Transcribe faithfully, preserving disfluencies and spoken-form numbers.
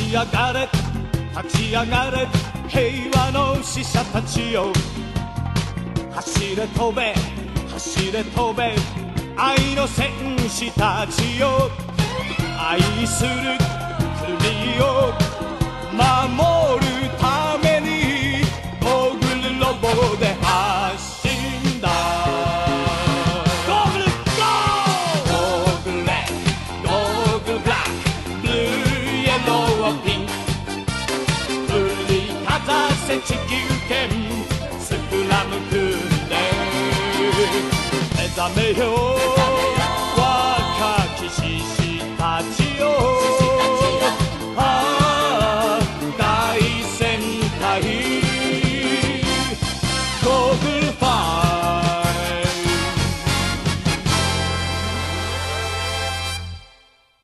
ち上がれ立ち上がれ平和の使者たちよ走れ飛べ走れ飛べ愛の戦士たちよ愛する国を守るためにゴーグルロボで発進だゴーグルゴーゴーグルレッドゴーグルブラックブルーイエローピンク振りかざせ地球圏スクラム訓練目覚めよう